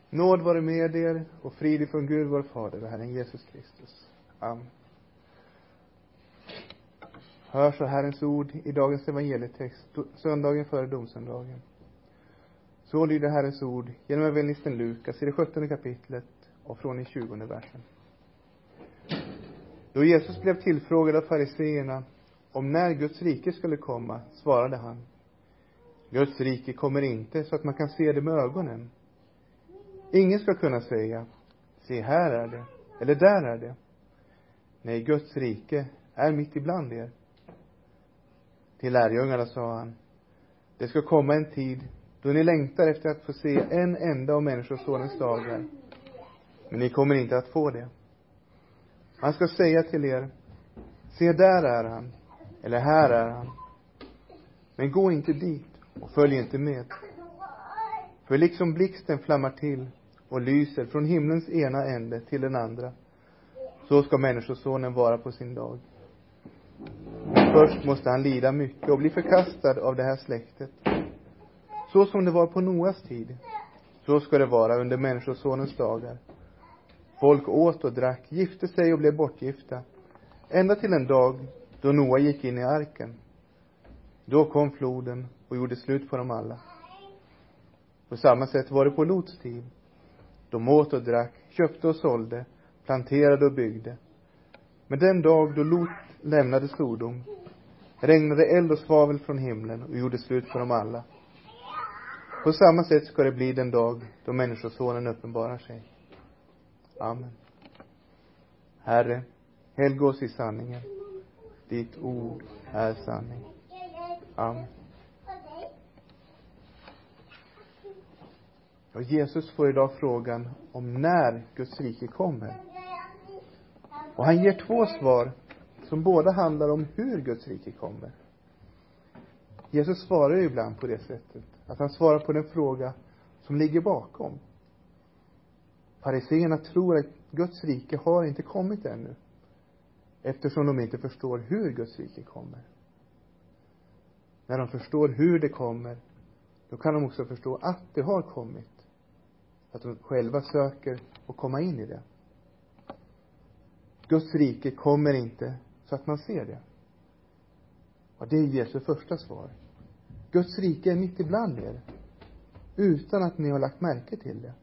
Nåd vare med er och frid från Gud vår Fader och Herren Jesus Kristus. Amen. Hör så Herrens ord i dagens evangelietext, söndagen före domsöndagen. Så lyder Herrens ord genom evangelisten Lukas i det 17:e kapitlet och från den 20:e versen. Då Jesus blev tillfrågad av fariseerna om när Guds rike skulle komma, svarade han: Guds rike kommer inte så att man kan se det med ögonen. Ingen ska kunna säga: se, här är det, eller där är det. Nej, Guds rike är mitt ibland er. Till lärjungarna sa han: det ska komma en tid då ni längtar efter att få se en enda av människosonens dagar. Men ni kommer inte att få det. Han ska säga till er: se, där är han, eller här är han. Men gå inte dit och följ inte med. För liksom blixten flammar till och lyser från himlens ena ände till den andra, så ska människosonen vara på sin dag. Men först måste han lida mycket och bli förkastad av det här släktet. Så som det var på Noas tid, så ska det vara under människosonens dagar. Folk åt och drack, gifte sig och blev bortgifta, ända till en dag då Noa gick in i arken. Då kom floden och gjorde slut på dem alla. På samma sätt var det på Lots tid. De åt och drack, köpte och sålde, planterade och byggde. Men den dag då Lot lämnade Sodom, regnade eld och svavel från himlen och gjorde slut på dem alla. På samma sätt ska det bli den dag då människosonen uppenbarar sig. Amen. Herre, helga oss i sanningen. Ditt ord är sanning. Amen. Och Jesus får idag frågan om när Guds rike kommer. Och han ger två svar som båda handlar om hur Guds rike kommer. Jesus svarar ju ibland på det sättet att han svarar på den fråga som ligger bakom. Fariseerna tror att Guds rike har inte kommit ännu, eftersom de inte förstår hur Guds rike kommer. När de förstår hur det kommer, då kan de också förstå att det har kommit. Att de själva söker och komma in i det. Guds rike kommer inte så att man ser det. Och det är Jesu första svar. Guds rike är mitt ibland er, utan att ni har lagt märke till det.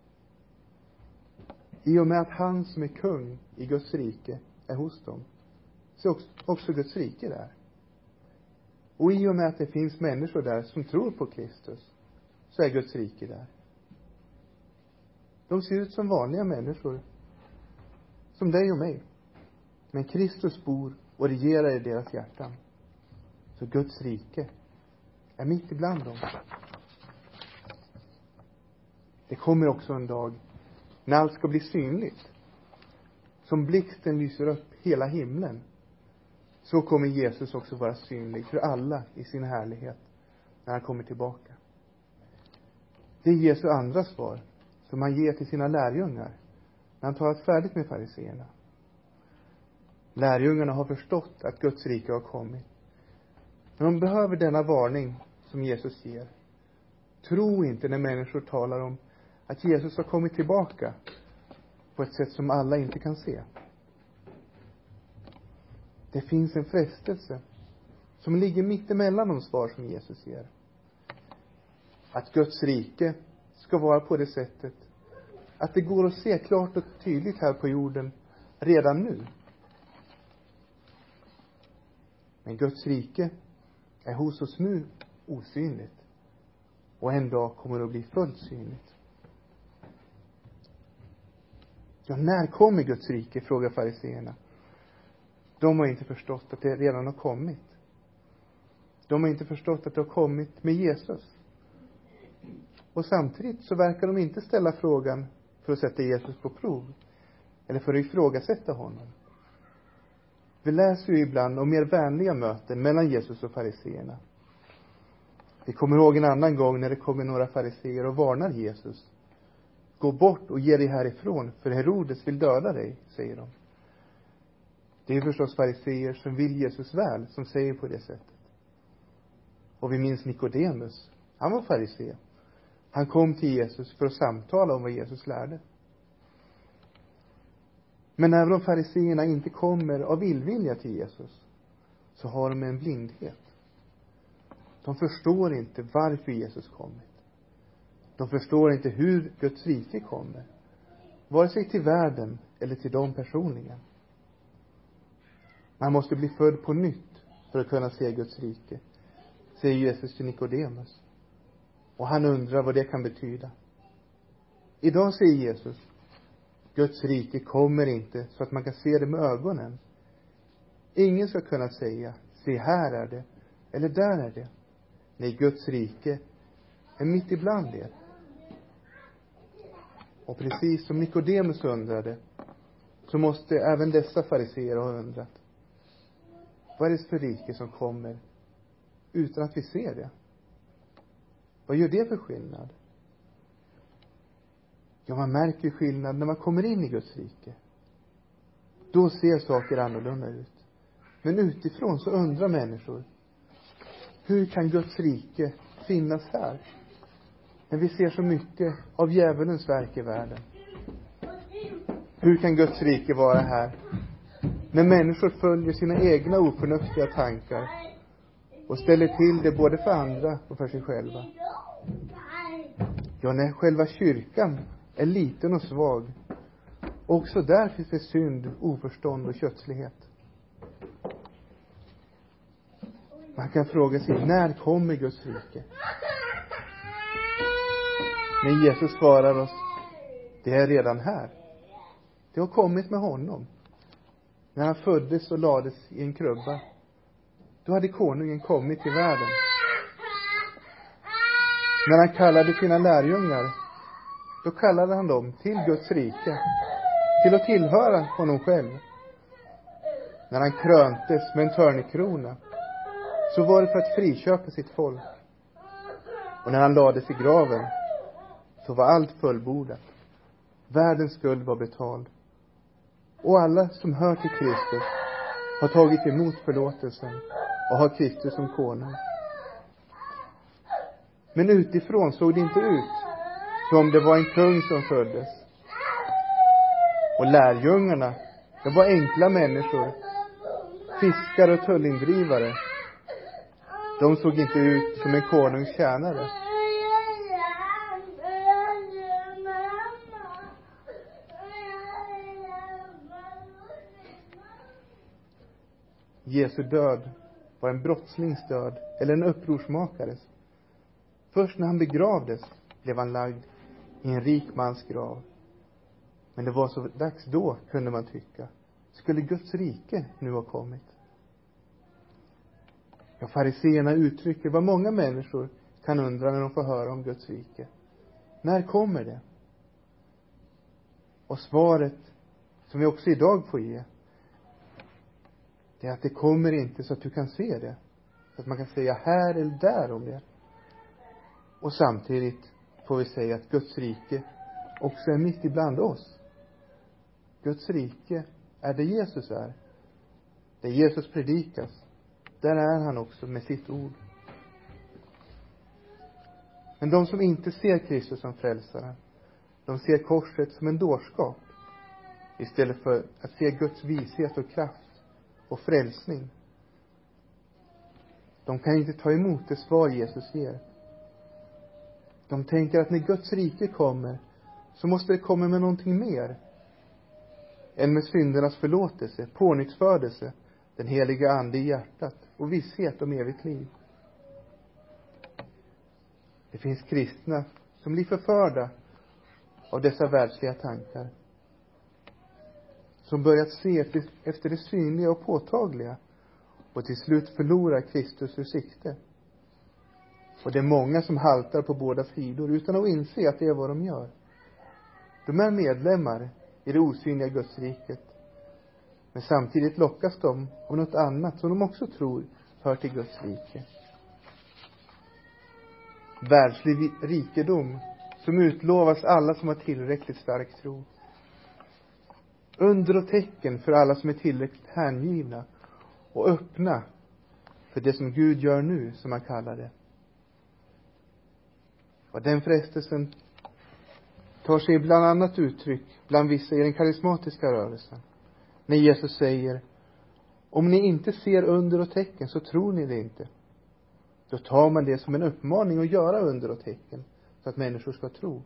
I och med att han som är kung i Guds rike är hos dem, så är också Guds rike där. Och i och med att det finns människor där som tror på Kristus, så är Guds rike där. De ser ut som vanliga människor, som dig och mig. Men Kristus bor och regerar i deras hjärtan. Så Guds rike är mitt ibland dem. Det kommer också en dag när allt ska bli synligt. Som blixten lyser upp hela himlen, så kommer Jesus också vara synlig för alla i sin härlighet när han kommer tillbaka. Det är Jesu andra svar som han ger till sina lärjungar när han talat färdigt med fariseerna. Lärjungarna har förstått att Guds rike har kommit. Men de behöver denna varning som Jesus ger. Tro inte när människor talar om att Jesus har kommit tillbaka på ett sätt som alla inte kan se. Det finns en frestelse som ligger mitt emellan de svar som Jesus ger. Att Guds rike ska vara på det sättet att det går att se klart och tydligt här på jorden redan nu. Men Guds rike är hos oss nu osynligt. Och en dag kommer det att bli fullt synligt. Ja, när kommer Guds rike? Frågar fariseerna. De har inte förstått att det redan har kommit. De har inte förstått att det har kommit med Jesus. Och samtidigt så verkar de inte ställa frågan för att sätta Jesus på prov. Eller för att ifrågasätta honom. Vi läser ju ibland om mer vänliga möten mellan Jesus och fariseerna. Vi kommer ihåg en annan gång när det kommer några fariseer och varnar Jesus. Gå bort och ge dig härifrån, för Herodes vill döda dig, säger de. Det är förstås fariseer som vill Jesus väl, som säger på det sättet. Och vi minns Nikodemus. Han var farisé. Han kom till Jesus för att samtala om vad Jesus lärde. Men även om fariseerna inte kommer av illvilja till Jesus, så har de en blindhet. De förstår inte varför Jesus kommit. De förstår inte hur Guds rike kommer. Vare sig till världen eller till dem personligen. Man måste bli född på nytt för att kunna se Guds rike, säger Jesus till Nikodemus. Och han undrar vad det kan betyda. Idag säger Jesus: Guds rike kommer inte så att man kan se det med ögonen. Ingen ska kunna säga: se, här är det, eller där är det. Nej, Guds rike är mitt ibland er. Och precis som Nikodemus undrade, så måste även dessa fariseer ha undrat: vad är det för rike som kommer utan att vi ser det? Vad gör det för skillnad? Ja, man märker skillnad när man kommer in i Guds rike. Då ser saker annorlunda ut. Men utifrån så undrar människor: hur kan Guds rike finnas här? När vi ser så mycket av djävulens verk i världen. Hur kan Guds rike vara här? När människor följer sina egna oförnuftiga tankar och ställer till det både för andra och för sig själva. Ja, när själva kyrkan är liten och svag, också där finns det synd, oförstånd och kötslighet. Man kan fråga sig: när kommer Guds rike? Men Jesus svarar oss: det är redan här. Det har kommit med honom. När han föddes och lades i en krubba, då hade konungen kommit till världen. När han kallade sina lärjungar, då kallade han dem till Guds rike, till att tillhöra honom själv. När han kröntes med en törnekrona, så var det för att friköpa sitt folk. Och när han lades i graven, så var allt fullbordat. Världens skuld var betald. Och alla som hör till Kristus har tagit emot förlåtelsen och har Kristus som konung. Men utifrån såg det inte ut som det var en kung som föddes. Och lärjungarna, det var enkla människor, fiskare och tullindrivare. De såg inte ut som en konungs tjänare. Jesu död var en brottslings död, eller en upprorsmakares. Först när han begravdes blev han lagd i en rik mans grav. Men det var så dags då, kunde man tycka. Skulle Guds rike nu ha kommit? Ja, fariseerna uttrycker vad många människor kan undra när de får höra om Guds rike. När kommer det? Och svaret, som vi också idag får ge, det är att det kommer inte så att du kan se det. Så att man kan säga här eller där om det. Och samtidigt får vi säga att Guds rike också är mitt ibland oss. Guds rike är det Jesus är. Där Jesus predikas, där är han också med sitt ord. Men de som inte ser Kristus som frälsare, de ser korset som en dårskap, istället för att se Guds vishet och kraft och frälsning. De kan inte ta emot det svar Jesus ger. De tänker att när Guds rike kommer, så måste det komma med någonting mer än med syndernas förlåtelse, pånyttfödelse, den heliga ande i hjärtat och visshet om evigt liv. Det finns kristna som blir förförda av dessa världsliga tankar, som börjat se efter det synliga och påtagliga och till slut förlorar Kristus ur sikte. Och det är många som haltar på båda sidor utan att inse att det är vad de gör. De är medlemmar i det osynliga Guds riket, men samtidigt lockas de av något annat som de också tror hör till Guds rike. Världslig rikedom som utlovas alla som har tillräckligt stark tro. Under och tecken för alla som är tillräckligt hängivna och öppna för det som Gud gör nu, som man kallar det. Och den frestelsen tar sig bland annat uttryck bland vissa i den karismatiska rörelsen. När Jesus säger: om ni inte ser under och tecken så tror ni det inte. Då tar man det som en uppmaning att göra under och tecken så att människor ska tro.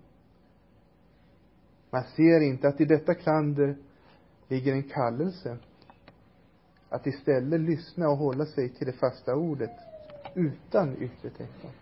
Man ser inte att i detta klander ligger en kallelse att istället lyssna och hålla sig till det fasta ordet utan yttre tecken.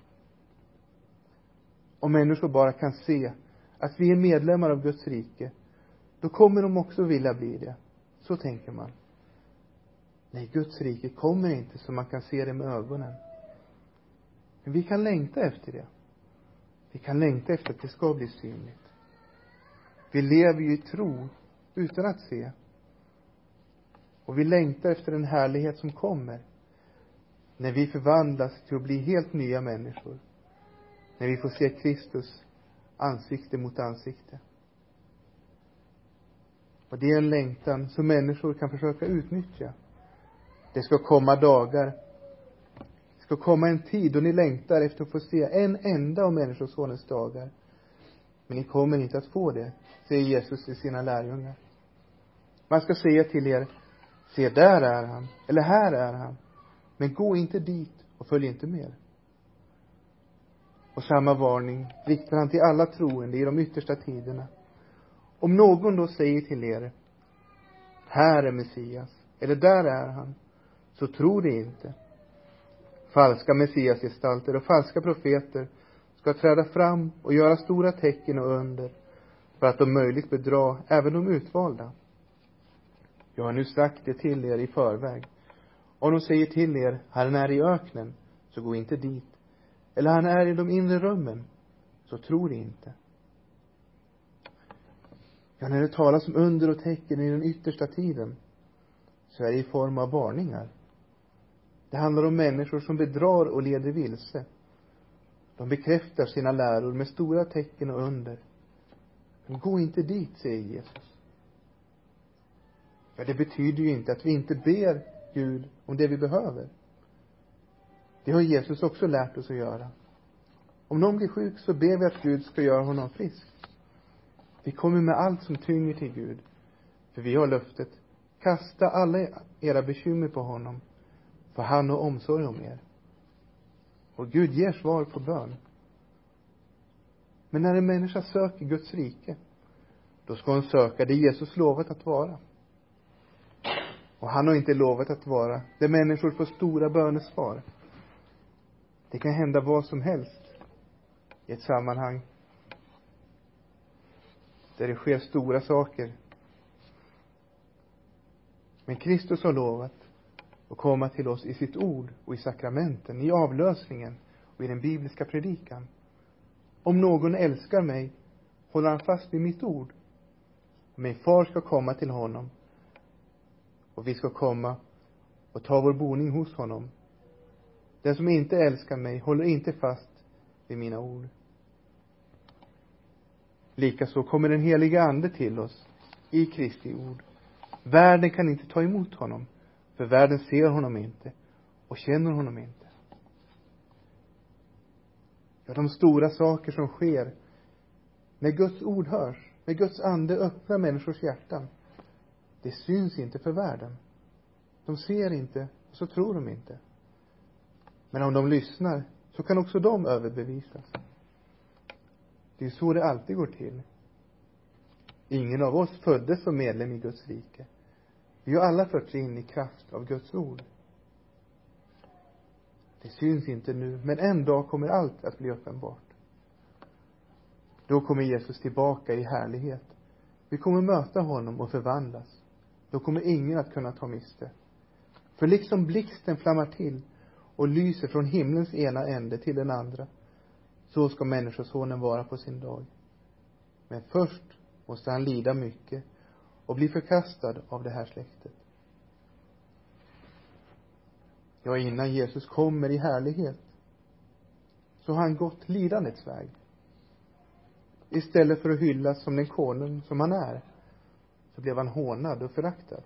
Om människor bara kan se att vi är medlemmar av Guds rike, då kommer de också vilja bli det. Så tänker man. Nej, Guds rike kommer inte så man kan se det med ögonen. Men vi kan längta efter det. Vi kan längta efter att det ska bli synligt. Vi lever ju i tro utan att se. Och vi längtar efter den härlighet som kommer. När vi förvandlas till att bli helt nya människor. När vi får se Kristus ansikte mot ansikte. Och det är en längtan som människor kan försöka utnyttja. Det ska komma dagar. Det ska komma en tid då ni längtar efter att få se en enda av människosonens dagar. Men ni kommer inte att få det, säger Jesus till sina lärjungar. Man ska säga till er: se, där är han, eller här är han. Men gå inte dit och följ inte med. Och samma varning riktar han till alla troende i de yttersta tiderna. Om någon då säger till er: här är Messias, eller där är han, så tror det inte. Falska messiasgestalter och falska profeter ska träda fram och göra stora tecken och under för att om möjligt bedra även de utvalda. Jag har nu sagt det till er i förväg. Om de säger till er: Herren är i öknen, så gå inte dit. Eller han är i de inre rummen, så tror det inte. Ja, när det talas om under och tecken i den yttersta tiden, så är det i form av varningar. Det handlar om människor som bedrar och leder vilse. De bekräftar sina läror med stora tecken och under. Men gå inte dit, säger Jesus. Ja, det betyder ju inte att vi inte ber Gud om det vi behöver. Det har Jesus också lärt oss att göra. Om någon blir sjuk så ber vi att Gud ska göra honom frisk. Vi kommer med allt som tynger till Gud. För vi har löftet: kasta alla era bekymmer på honom, för han har omsorg om er. Och Gud ger svar på bön. Men när en människa söker Guds rike, då ska hon söka det Jesus lovat att vara. Och han har inte lovat att vara där människor får stora bönesvar. Det kan hända vad som helst i ett sammanhang där det sker stora saker. Men Kristus har lovat att komma till oss i sitt ord och i sakramenten, i avlösningen och i den bibliska predikan. Om någon älskar mig, håller han fast vid mitt ord. Min far ska komma till honom, och vi ska komma och ta vår boning hos honom. Den som inte älskar mig håller inte fast vid mina ord. Likaså kommer den heliga ande till oss i Kristi ord. Världen kan inte ta emot honom, för världen ser honom inte och känner honom inte. Ja, de stora saker som sker när Guds ord hörs, när Guds ande öppnar människors hjärtan, det syns inte för världen. De ser inte, och så tror de inte. Men om de lyssnar, så kan också de överbevisas. Det är så det alltid går till. Ingen av oss föddes som medlem i Guds rike. Vi har alla förts in i kraft av Guds ord. Det syns inte nu, men en dag kommer allt att bli uppenbart. Då kommer Jesus tillbaka i härlighet. Vi kommer möta honom och förvandlas. Då kommer ingen att kunna ta miste. För liksom blixten flammar till och lyser från himlens ena ände till den andra, så ska människosonen vara på sin dag. Men först måste han lida mycket och bli förkastad av det här släktet. Ja, innan Jesus kommer i härlighet, så har han gått lidandets väg. Istället för att hyllas som den konung som han är, så blev han hånad och föraktad.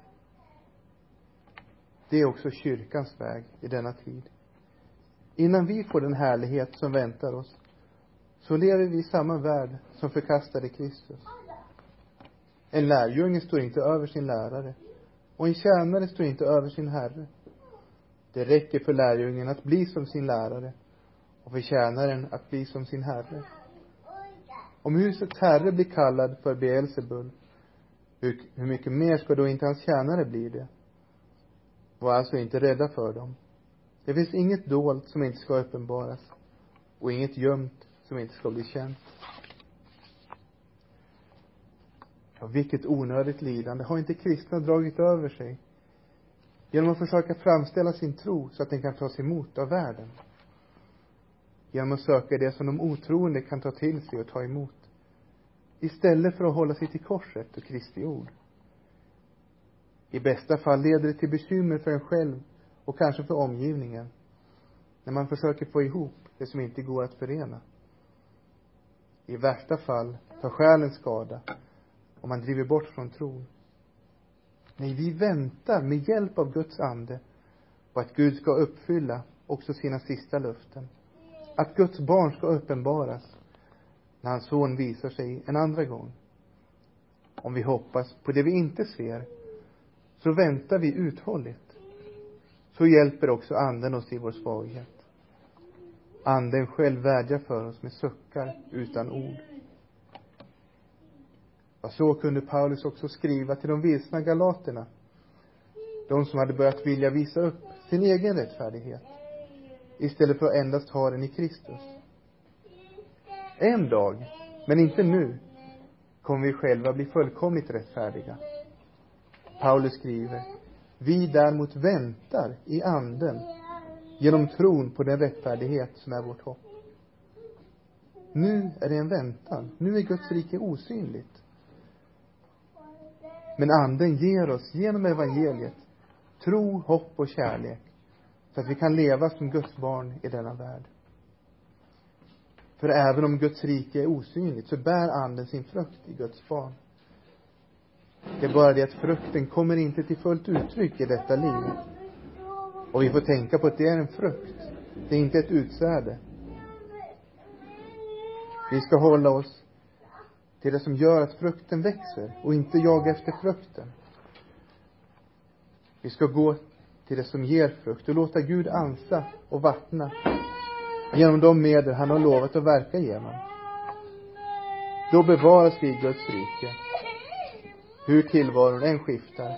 Det är också kyrkans väg i denna tid. Innan vi får den härlighet som väntar oss, så lever vi i samma värld som förkastade Kristus. En lärjunge står inte över sin lärare, och en tjänare står inte över sin herre. Det räcker för lärjungen att bli som sin lärare, och för tjänaren att bli som sin herre. Om husets herre blir kallad för Beelzebul, hur mycket mer ska då inte hans tjänare bli det? Var alltså inte rädda för dem. Det finns inget dolt som inte ska uppenbaras, och inget gömt som inte ska bli känt. Ja, vilket onödigt lidande har inte kristna dragit över sig genom att försöka framställa sin tro så att den kan tas emot av världen. Genom att söka det som de otroende kan ta till sig och ta emot, istället för att hålla sig till korset och Kristi ord. I bästa fall leder det till bekymmer för en själv och kanske för omgivningen, när man försöker få ihop det som inte går att förena. I värsta fall tar själen skada och man driver bort från tron. Nej, vi väntar med hjälp av Guds ande på att Gud ska uppfylla också sina sista löften. Att Guds barn ska uppenbaras när hans son visar sig en andra gång. Om vi hoppas på det vi inte ser, så väntar vi uthålligt. Så hjälper också anden oss i vår svaghet. Anden själv vädjar för oss med suckar utan ord. Och så kunde Paulus också skriva till de vilsna galaterna, de som hade börjat vilja visa upp sin egen rättfärdighet istället för att endast ha den i Kristus. En dag, men inte nu, kommer vi själva bli fullkomligt rättfärdiga. Paulus skriver: vi däremot väntar i anden genom tron på den rättfärdighet som är vårt hopp. Nu är det en väntan. Nu är Guds rike osynligt. Men anden ger oss genom evangeliet tro, hopp och kärlek, så att vi kan leva som Guds barn i denna värld. För även om Guds rike är osynligt, så bär anden sin frukt i Guds barn. Det är bara det att frukten kommer inte till fullt uttryck i detta liv. Och vi får tänka på att det är en frukt. Det är inte ett utsäde. Vi ska hålla oss till det som gör att frukten växer och inte jaga efter frukten. Vi ska gå till det som ger frukt och låta Gud ansa och vattna genom de medel han har lovat att verka genom. Då bevaras vi i Guds rike, hur tillvaron än skiftar.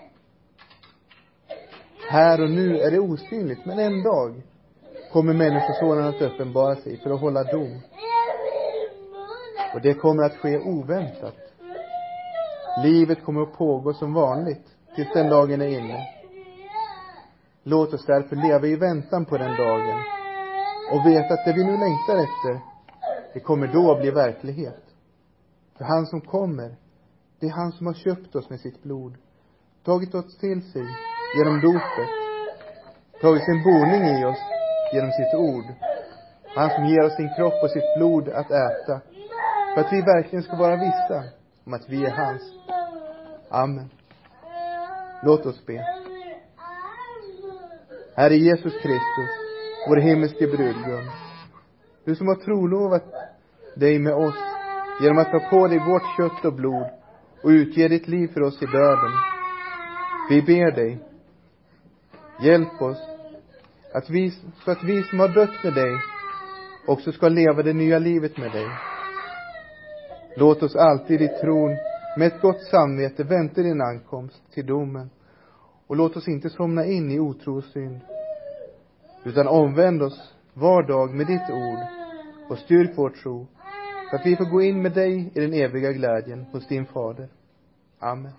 Här och nu är det osynligt, men en dag kommer människosonen att uppenbara sig för att hålla dom. Och det kommer att ske oväntat. Livet kommer att pågå som vanligt tills den dagen är inne. Låt oss därför leva i väntan på den dagen och veta att det vi nu längtar efter, det kommer då att bli verklighet. För han som kommer, det är han som har köpt oss med sitt blod, tagit oss till sig genom dopet, tagit sin boning i oss genom sitt ord. Han som ger oss sin kropp och sitt blod att äta, för att vi verkligen ska vara vissa om att vi är hans. Amen. Låt oss be. Herre Jesus Kristus, vår himmelske brudgum, du som har trolovat dig med oss genom att ta på dig vårt kött och blod och utge ditt liv för oss i döden. Vi ber dig, hjälp oss så att vi som har dött med dig också ska leva det nya livet med dig. Låt oss alltid i tron med ett gott samvete vänta din ankomst till domen. Och låt oss inte somna in i otro och synd, utan omvänd oss var dag med ditt ord och styrk vår tro, så att vi får gå in med dig i den eviga glädjen hos din fader. Amen.